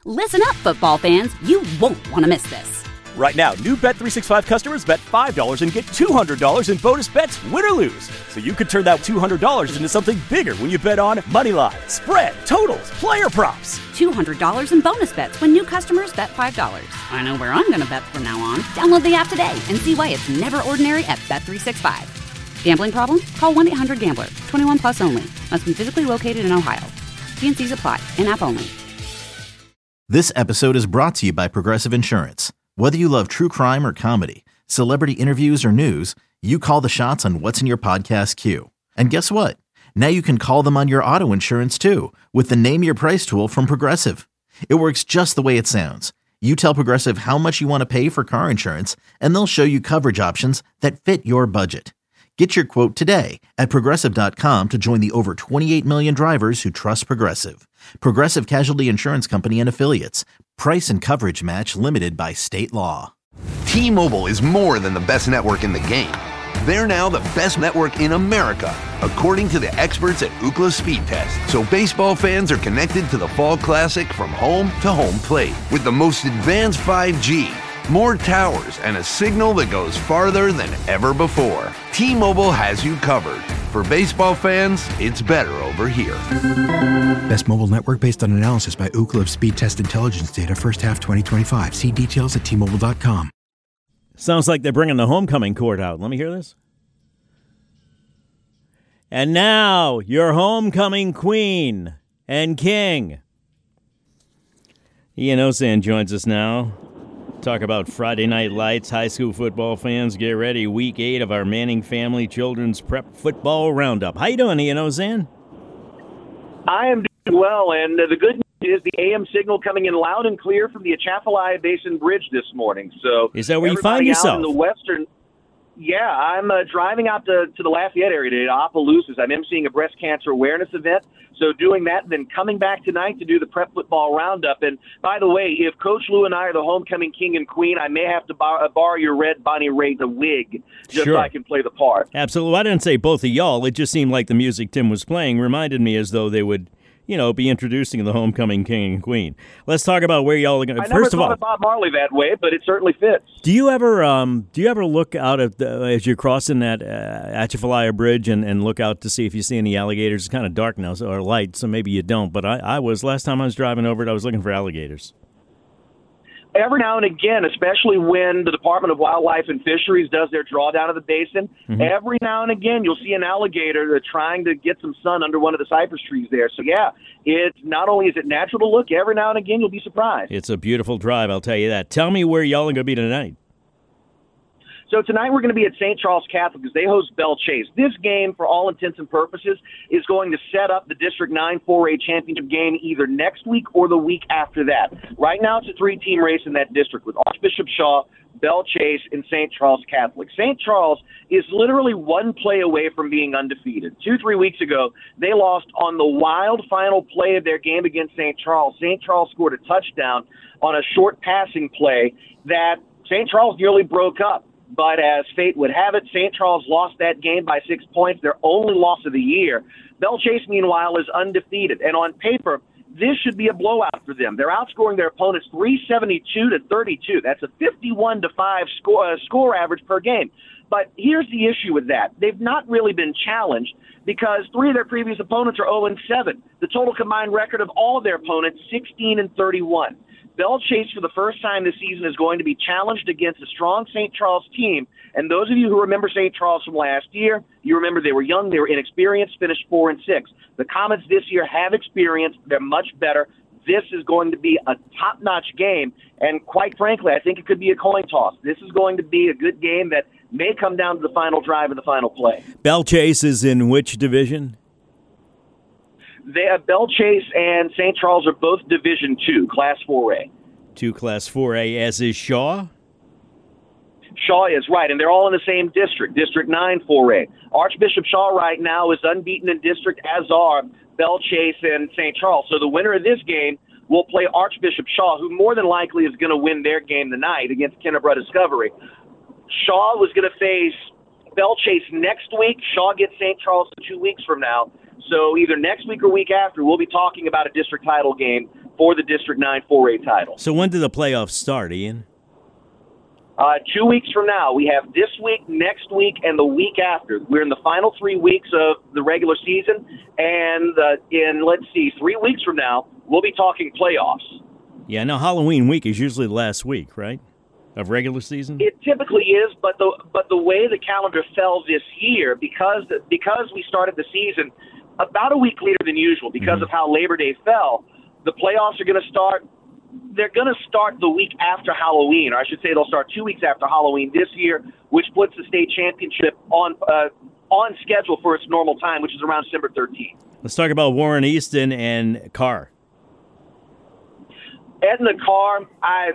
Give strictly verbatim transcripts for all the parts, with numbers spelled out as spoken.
Listen up, football fans. You won't want to miss this. Right now, new Bet three sixty-five customers bet five dollars and get two hundred dollars in bonus bets, win or lose. So you could turn that two hundred dollars into something bigger when you bet on money line, spread, totals, player props. two hundred dollars in bonus bets when new customers bet five dollars. I know where I'm going to bet from now on. Download the app today and see why it's never ordinary at Bet three sixty-five. Gambling problem? Call one eight hundred gambler. twenty-one plus only. Must be physically located in Ohio. T and C's apply. In-app only. This episode is brought to you by Progressive Insurance. Whether you love true crime or comedy, celebrity interviews or news, you call the shots on what's in your podcast queue. And guess what? Now you can call them on your auto insurance too with the Name Your Price tool from Progressive. It works just the way it sounds. You tell Progressive how much you want to pay for car insurance, and they'll show you coverage options that fit your budget. Get your quote today at Progressive dot com to join the over twenty-eight million drivers who trust Progressive. Progressive Casualty Insurance Company and Affiliates. Price and coverage match limited by state law. T-Mobile is more than the best network in the game. They're now the best network in America, according to the experts at Ookla Speed Test. So baseball fans are connected to the Fall Classic from home to home plate with the most advanced five G, more towers, and a signal that goes farther than ever before. T-Mobile has you covered. For baseball fans, it's better over here. Best mobile network based on analysis by Ookla of Speed Test Intelligence data first half twenty twenty-five. See details at T Mobile dot com. Sounds like they're bringing the homecoming court out. Let me hear this. And now, your homecoming queen and king. Ian Osan joins us now. Talk about Friday Night Lights. High school football fans, get ready. Week eight of our Manning Family Children's Prep Football Roundup. How you doing, Ian Ozan? I am doing well, and the good news is the A M signal coming in loud and clear from the Atchafalaya Basin Bridge this morning. So is that where you find yourself? In the western, yeah, I'm uh, driving out to, to the Lafayette area today to Opelousas. I'm emceeing a breast cancer awareness event. So doing that, then coming back tonight to do the Prep Football Roundup. And by the way, if Coach Lou and I are the homecoming king and queen, I may have to bar- borrow your red Bonnie Raitt the wig just sure. so I can play the part. Absolutely. I didn't say both of y'all. It just seemed like the music Tim was playing reminded me as though they would, you know, be introducing the homecoming king and queen. Let's talk about where y'all are going. I First never of thought all, of Bob Marley that way, but it certainly fits. Do you ever, um, do you ever look out at the, as you're crossing that uh, Atchafalaya Bridge and, and look out to see if you see any alligators? It's kind of dark now, so, or light, so maybe you don't. But I, I was last time I was driving over it, I was looking for alligators. Every now and again, especially when the Department of Wildlife and Fisheries does their drawdown of the basin, mm-hmm. every now and again you'll see an alligator trying to get some sun under one of the cypress trees there. So, yeah, it's not only is it natural to look, every now and again you'll be surprised. It's a beautiful drive, I'll tell you that. Tell me where y'all are going to be tonight. So tonight we're going to be at Saint Charles Catholic because they host Belle Chase. This game, for all intents and purposes, is going to set up the District nine four A championship game either next week or the week after that. Right now it's a three-team race in that district with Archbishop Shaw, Belle Chase, and Saint Charles Catholic. Saint Charles is literally one play away from being undefeated. Two, three weeks ago, they lost on the wild final play of their game against Saint Charles. Saint Charles scored a touchdown on a short passing play that Saint Charles nearly broke up. But as fate would have it, Saint Charles lost that game by six points, their only loss of the year. Belle Chase, meanwhile, is undefeated. And on paper, this should be a blowout for them. They're outscoring their opponents three seventy-two to thirty-two. That's a fifty-one to five score, uh, score average per game. But here's the issue with that. They've not really been challenged because three of their previous opponents are oh and seven. The total combined record of all of their opponents, sixteen and thirty-one. Belle Chase, for the first time this season, is going to be challenged against a strong Saint Charles team. And those of you who remember Saint Charles from last year, you remember they were young, they were inexperienced, finished four and six. The Comets this year have experience. They're much better. This is going to be a top-notch game. And quite frankly, I think it could be a coin toss. This is going to be a good game that may come down to the final drive and the final play. Belle Chase is in which division? They have Belle Chase and Saint Charles are both Division two, Class four A. Two Class four A, as is Shaw? Shaw is, right, and they're all in the same district, District nine four A. Archbishop Shaw right now is unbeaten in district, as are Belle Chase and Saint Charles. So the winner of this game will play Archbishop Shaw, who more than likely is going to win their game tonight against Kennebra Discovery. Shaw was going to face Belle Chase next week. Shaw gets Saint Charles two weeks from now. So either next week or week after, we'll be talking about a district title game for the District nine four A title. So when do the playoffs start, Ian? Uh, two weeks from now. We have this week, next week, and the week after. We're in the final three weeks of the regular season, and uh, in, let's see, three weeks from now, we'll be talking playoffs. Yeah, now Halloween week is usually the last week, right, of regular season? It typically is, but the but the way the calendar fell this year, because because we started the season about a week later than usual, because mm-hmm. of how Labor Day fell, the playoffs are going to start. They're going to start the week after Halloween, or I should say they'll start two weeks after Halloween this year, which puts the state championship on uh, on schedule for its normal time, which is around December thirteenth. Let's talk about Warren Easton and Carr. Edna Carr, I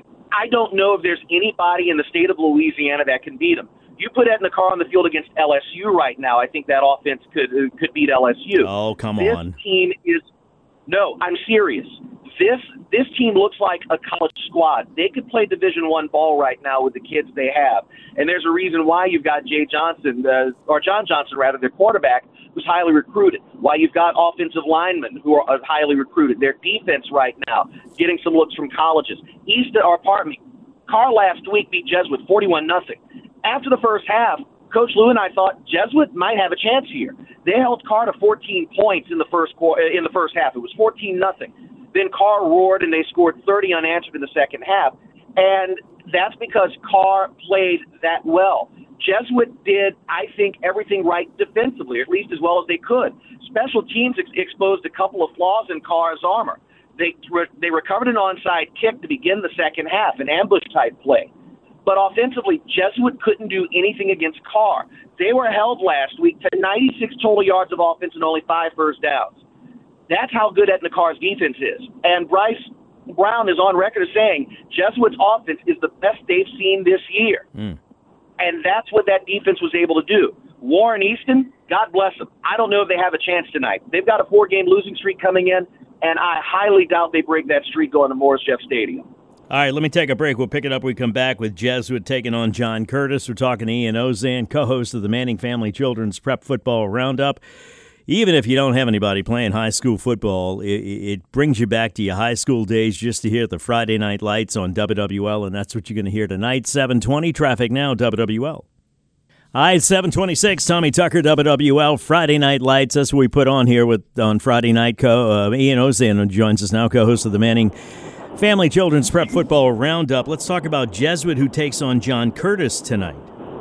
I don't know if there's anybody in the state of Louisiana that can beat him. You put Edna Carr on the field against L S U right now, I think that offense could uh, could beat L S U. Oh, come this on. This team is – no, I'm serious. This this team looks like a college squad. They could play Division One ball right now with the kids they have. And there's a reason why you've got Jay Johnson, uh, or John Johnson, rather, their quarterback, who's highly recruited. Why you've got offensive linemen who are highly recruited. Their defense right now, getting some looks from colleges. Easton, or pardon me, Carr last week beat Jesuit forty-one nothing. After the first half, Coach Lou and I thought Jesuit might have a chance here. They held Carr to fourteen points in the first qu- in the first half. It was fourteen nothing. Then Carr roared, and they scored thirty unanswered in the second half. And that's because Carr played that well. Jesuit did, I think, everything right defensively, at least as well as they could. Special teams ex- exposed a couple of flaws in Carr's armor. They re- they recovered an onside kick to begin the second half, an ambush-type play. But offensively, Jesuit couldn't do anything against Carr. They were held last week to ninety-six total yards of offense and only five first downs. That's how good Edna Carr's defense is. And Bryce Brown is on record as saying Jesuit's offense is the best they've seen this year. Mm. And that's what that defense was able to do. Warren Easton, God bless them. I don't know if they have a chance tonight. They've got a four-game losing streak coming in, and I highly doubt they break that streak going to Morris Jeff Stadium. All right, let me take a break. We'll pick it up when we come back with Jesuit taking on John Curtis. We're talking to Ian Ozan, co-host of the Manning Family Children's Prep Football Roundup. Even if you don't have anybody playing high school football, it, it brings you back to your high school days just to hear the Friday Night Lights on W W L, and that's what you're going to hear tonight. seven twenty, traffic now, W W L. Hi, it's seven twenty-six, Tommy Tucker, W W L, Friday Night Lights. That's what we put on here with on Friday night. Co- uh, Ian Ozan joins us now, co-host of the Manning Family Children's Prep Football Roundup. Let's talk about Jesuit, who takes on John Curtis tonight.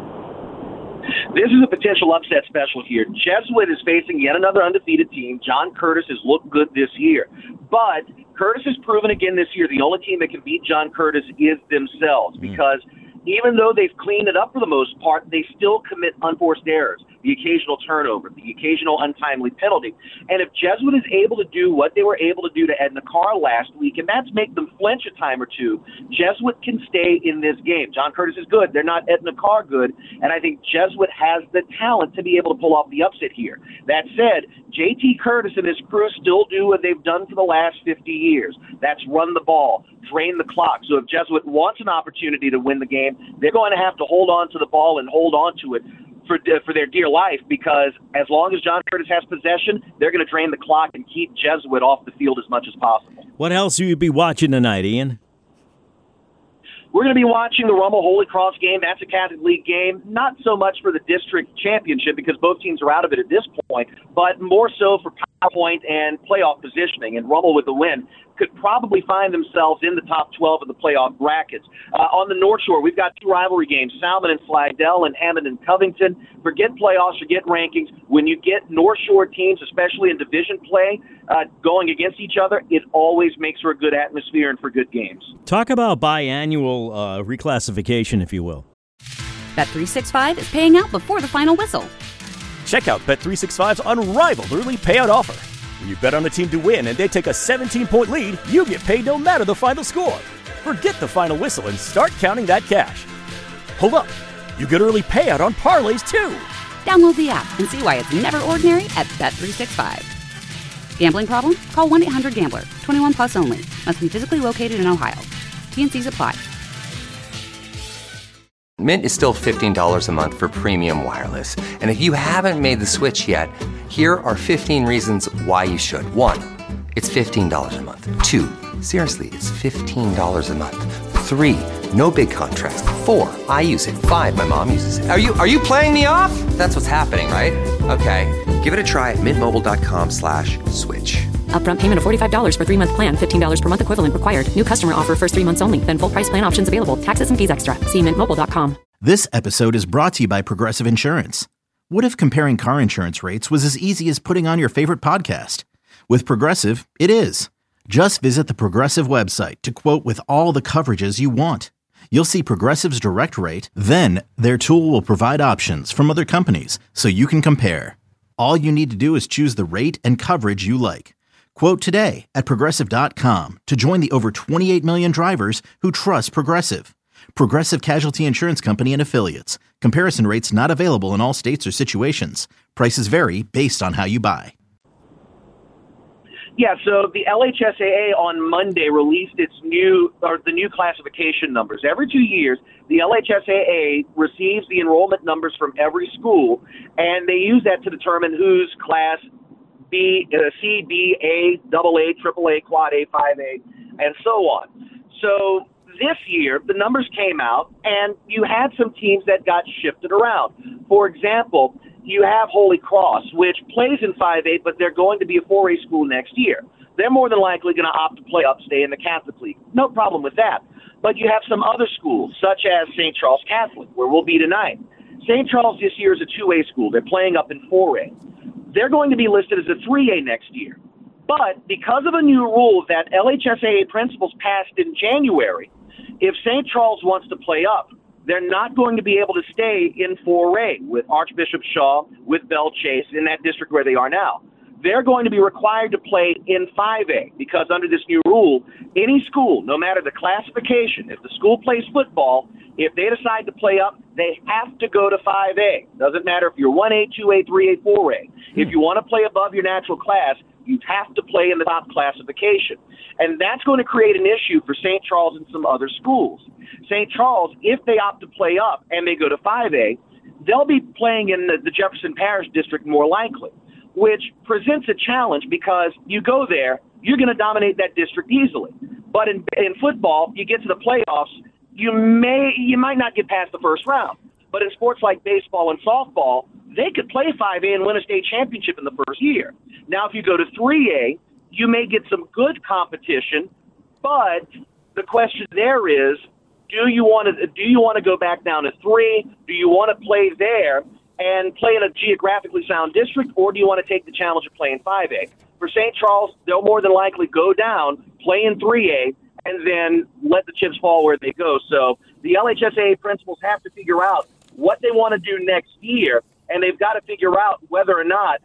This is a potential upset special here. Jesuit is facing yet another undefeated team. John Curtis has looked good this year. But Curtis has proven again this year the only team that can beat John Curtis is themselves, because even though they've cleaned it up for the most part, they still commit unforced errors, the occasional turnover, the occasional untimely penalty. And if Jesuit is able to do what they were able to do to Edna Carr last week, and that's make them flinch a time or two, Jesuit can stay in this game. John Curtis is good. They're not Edna Carr good. And I think Jesuit has the talent to be able to pull off the upset here. That said, J T Curtis and his crew still do what they've done for the last fifty years. That's run the ball, drain the clock. So if Jesuit wants an opportunity to win the game, they're going to have to hold on to the ball and hold on to it for for their dear life, because as long as John Curtis has possession, they're going to drain the clock and keep Jesuit off the field as much as possible. What else will you be watching tonight, Ian? We're going to be watching the Rummel Holy Cross game. That's a Catholic League game. Not so much for the district championship, because both teams are out of it at this point, but more so for PowerPoint and playoff positioning. And Rummel, with the win, could probably find themselves in the top twelve of the playoff brackets. Uh, on the North Shore, we've got two rivalry games, Salmon and Slidell and Hammond and Covington. Forget playoffs, forget rankings. When you get North Shore teams, especially in division play, uh, going against each other, it always makes for a good atmosphere and for good games. Talk about biannual uh, reclassification, if you will. Bet three sixty-five is paying out before the final whistle. Check out Bet three sixty-five's unrivaled early payout offer. When you bet on a team to win and they take a seventeen-point lead, you get paid no matter the final score. Forget the final whistle and start counting that cash. Hold up. You get early payout on parlays, too. Download the app and see why it's never ordinary at Bet three sixty-five. Gambling problem? Call one eight hundred gambler. twenty-one plus only. Must be physically located in Ohio. T N Cs apply. Mint is still fifteen dollars a month for premium wireless. And if you haven't made the switch yet, here are fifteen reasons why you should. One, It's fifteen dollars a month. Two, seriously, it's fifteen dollars a month. Three, no big contracts. Four, I use it. Five, my mom uses it. Are you are you playing me off? That's what's happening, right? Okay, give it a try at mintmobile.com slash switch. Upfront payment of forty-five dollars for three-month plan, fifteen dollars per month equivalent required. New customer offer first three months only. Then full price plan options available. Taxes and fees extra. See mint mobile dot com. This episode is brought to you by Progressive Insurance. What if comparing car insurance rates was as easy as putting on your favorite podcast? With Progressive, it is. Just visit the Progressive website to quote with all the coverages you want. You'll see Progressive's direct rate, then their tool will provide options from other companies so you can compare. All you need to do is choose the rate and coverage you like. Quote today at Progressive dot com to join the over twenty-eight million drivers who trust Progressive. Progressive Casualty Insurance Company and Affiliates. Comparison rates not available in all states or situations. Prices vary based on how you buy. Yeah, so the L H S A A on Monday released its new, or the new classification numbers. Every two years, the L H S A A receives the enrollment numbers from every school, and they use that to determine who's class B, uh, C, B, A, double A, triple A, quad A, five A, and so on. So this year, the numbers came out, and you had some teams that got shifted around. For example, you have Holy Cross, which plays in five A, but they're going to be a four A school next year. They're more than likely going to opt to play up, stay in the Catholic League. No problem with that. But you have some other schools, such as Saint Charles Catholic, where we'll be tonight. Saint Charles this year is a two A school. They're playing up in four A. They're going to be listed as a three A next year. But because of a new rule that L H S A A principals passed in January, if Saint Charles wants to play up, they're not going to be able to stay in four A with Archbishop Shaw, with Belle Chase, in that district where they are now. They're going to be required to play in five A because under this new rule, any school, no matter the classification, if the school plays football, if they decide to play up, they have to go to five A. Doesn't matter if you're one A, two A, three A, four A. If you want to play above your natural class, you have to play in the top classification. And that's going to create an issue for Saint Charles and some other schools. Saint Charles, if they opt to play up and they go to five A, they'll be playing in the, the Jefferson Parish District more likely, which presents a challenge because you go there, you're going to dominate that district easily. But in, in football, you get to the playoffs, you may you might not get past the first round. But in sports like baseball and softball, they could play five A and win a state championship in the first year. Now, if you go to three A, you may get some good competition, but the question there is, do you want to do you want to go back down to three? Do you want to play there and play in a geographically sound district, or do you want to take the challenge of playing five A? For Saint Charles, they'll more than likely go down, play in three A, and then let the chips fall where they go. So the L H S A A principals have to figure out what they want to do next year, and they've got to figure out whether or not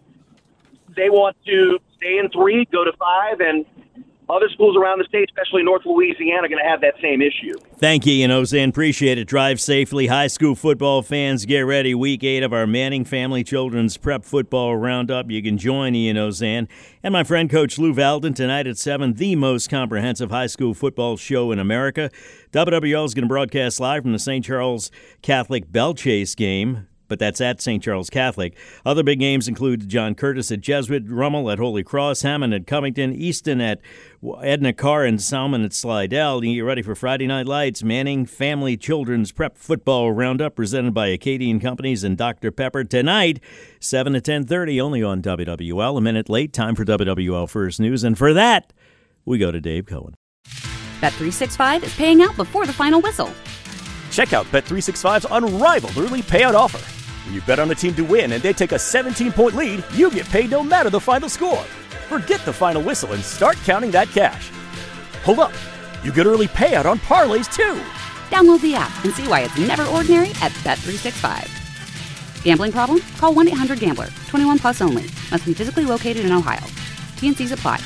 they want to stay in three, go to five, and other schools around the state, especially North Louisiana, are going to have that same issue. Thank you, Ian Ozan. Appreciate it. Drive safely. High school football fans, get ready. Week eight of our Manning Family Children's Prep Football Roundup. You can join Ian Ozan and my friend Coach Lou Valden tonight at seven, the most comprehensive high school football show in America. W W L is going to broadcast live from the Saint Charles Catholic Belle Chase game, but that's at Saint Charles Catholic. Other big games include John Curtis at Jesuit, Rummel at Holy Cross, Hammond at Covington, Easton at Edna Carr, and Salmon at Slidell. You get ready for Friday Night Lights, Manning Family Children's Prep Football Roundup, presented by Acadian Companies and Doctor Pepper. Tonight, seven to ten thirty, only on W W L. A minute late, time for W W L First News. And for that, we go to Dave Cohen. Bet three sixty-five is paying out before the final whistle. Check out Bet three sixty-five's unrivaled early payout offer. When you bet on a team to win and they take a seventeen-point lead, you get paid no matter the final score. Forget the final whistle and start counting that cash. Hold up. You get early payout on parlays, too. Download the app and see why it's never ordinary at Bet three sixty-five. Gambling problem? Call one eight hundred gambler. twenty-one plus only. Must be physically located in Ohio. T and C's apply.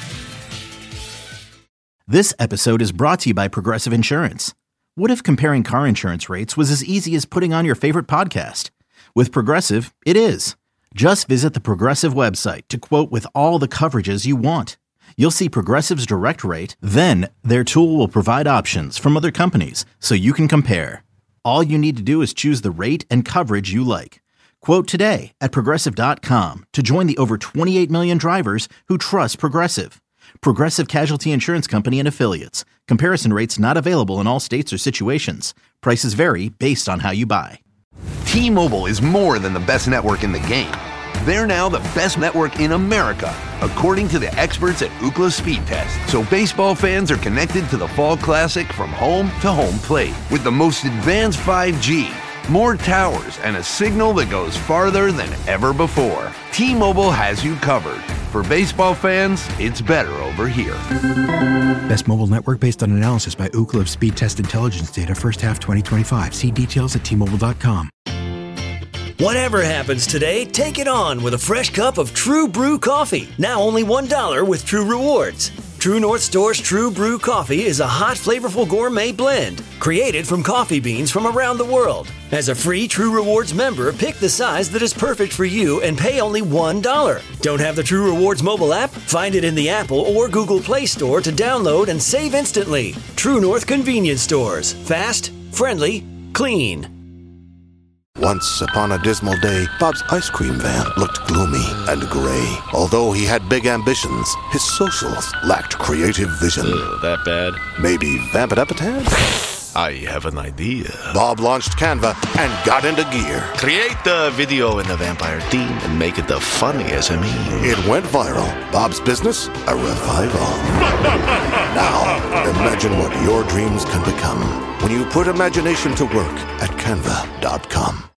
This episode is brought to you by Progressive Insurance. What if comparing car insurance rates was as easy as putting on your favorite podcast? With Progressive, it is. Just visit the Progressive website to quote with all the coverages you want. You'll see Progressive's direct rate, then their tool will provide options from other companies so you can compare. All you need to do is choose the rate and coverage you like. Quote today at Progressive dot com to join the over twenty-eight million drivers who trust Progressive. Progressive Casualty Insurance Company and Affiliates. Comparison rates not available in all states or situations. Prices vary based on how you buy. T-Mobile is more than the best network in the game. They're now the best network in America, according to the experts at Ookla Speed Test. So baseball fans are connected to the Fall Classic from home to home plate with the most advanced five G, more towers, and a signal that goes farther than ever before. T-Mobile has you covered. For baseball fans, it's better over here. Best mobile network based on analysis by Ookla of Speed Test Intelligence data first half twenty twenty-five. See details at T Mobile dot com. Whatever happens today, take it on with a fresh cup of True Brew coffee. Now only one dollar with True Rewards. True North Store's True Brew coffee is a hot, flavorful gourmet blend created from coffee beans from around the world. As a free True Rewards member, pick the size that is perfect for you and pay only one dollar. Don't have the True Rewards mobile app? Find it in the Apple or Google Play Store to download and save instantly. True North Convenience Stores. Fast, friendly, clean. Once upon a dismal day, Bob's ice cream van looked gloomy and gray. Although he had big ambitions, his socials lacked creative vision. Ugh, that bad? Maybe vamp it up a tad? I have an idea. Bob launched Canva and got into gear. Create the video in the vampire theme and make it the funniest of me. It went viral. Bob's business, a revival. Now, imagine what your dreams can become when you put imagination to work at canva dot com.